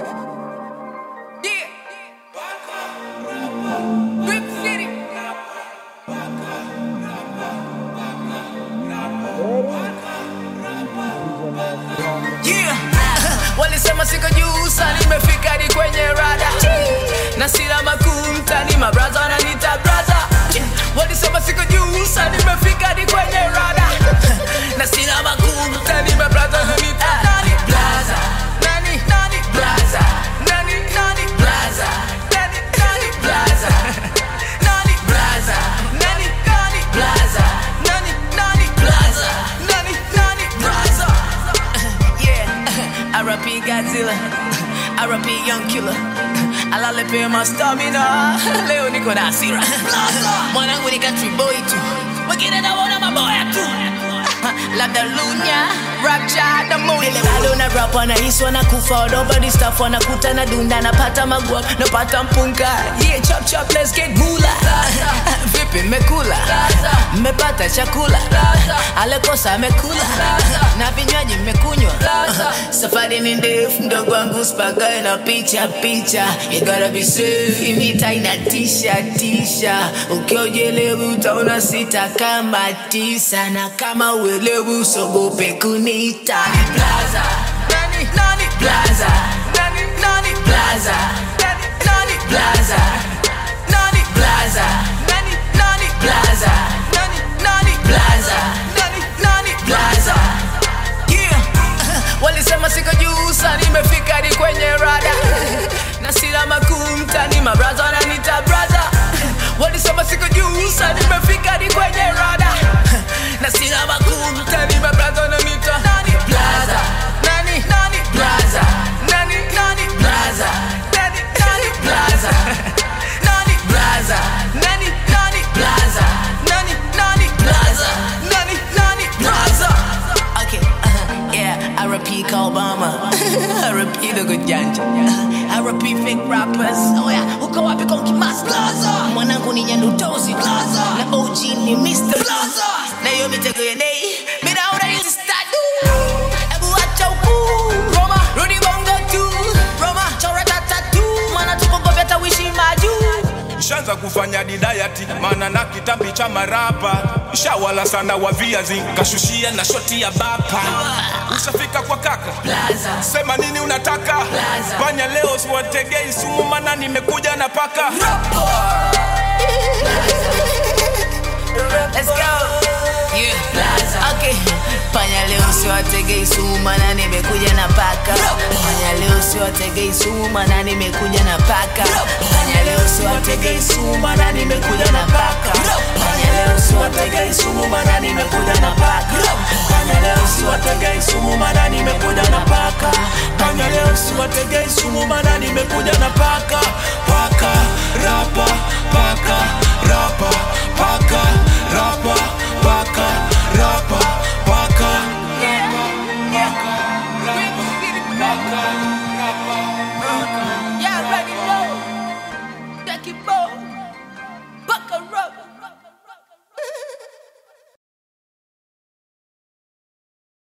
Yeah. Big city. Yeah. Walisema siko juu sana, nimefika hadi kwenye rada. Na sila makuu mtani, mabraza wananiita braza. Walisema siko juu sana, nimefika hadi kwenye rada. Na sila makuu mtani, mabraza wananiita nani blaza. Nani blaza. Nani blaza. Nani blaza. Nani blaza. Nani blaza. Nani blaza. Nani blaza. Yeah. R.I.P. Godzilla, R.I.P. Young Killer. Alale pe ma stamina. Leo niko na hasira. Mwanangu ni country boy tu, wengine naona maboya tu. Labda Lunya, Rapture, the Moody. Bado na rap wanahisi wanakufa, all over this stuff wanakuta na dunda. Napata magwap, napata mpunga. Yeah, chop chop, let's get moolah. Vipi mekula, mmepata chakula, alekosa mekula, na vinywaji mmekunywa. Safari ni ndefu, mdogo wangu spagae na picha. You gotta be safe, imita inatisha. Ukiojelewi utaona sita kama tisa. Na kama uelewi usogope kunita Plaza. Nani Plaza. Nani Plaza. Nani Plaza. Nani Plaza. Nani Plaza. Nani Plaza. Nani Plaza. Yeah. Walisema siko juu sana, nimefika hadi kwenye rada. Na sila makuu mtani, mabraza wananiita braza. Walisema siko juu sana, nimefika hadi kwenye rada. Na sila makuu mtani, mabraza wananiita nani plaza. Nani plaza. Nani plaza. Nani plaza. Nani plaza. Nani plaza. Nani plaza. Nani plaza. Okay, yeah, R.I.P. Obama. R.I.P. the good janja. R.I.P. fake rappers. Oh yeah, uko wapi konki mas Plaza. Mwanangu ni nyandutozi Plaza. Na OG ni Mr. Plaza. Na yo mitego ye nei, mina ora yuzi stadu. Ebu acha uku Roma, Rudy Bongo tu Roma, chora tatatu. Mana tuko gobeta wishi maju. Shanza kufanya didayati, mana na kitambi cha marapa. Shawala sana wa viazi, kashushia na shoti ya bapa. Ushafika kwa kaka Plaza. Sema nini unataka Plaza. Fanya leo siwategei sumu, mana nimekuja na paka. Let's go. Yeah. Plaza. Okay. Fanya leo siwategei sumu, mana nimekuja na paka. Fanya leo siwategei sumu, mana nimekuja na paka. Fanya leo siwategei sumu, mana nimekuja na paka. Fanya leo siwategei sumu, mana nimekuja na paka. Fanya leo siwategei sumu, mana nimekuja na paka. Fanya leo siwategei sumu, mana nimekuja na paka. Paka, rapa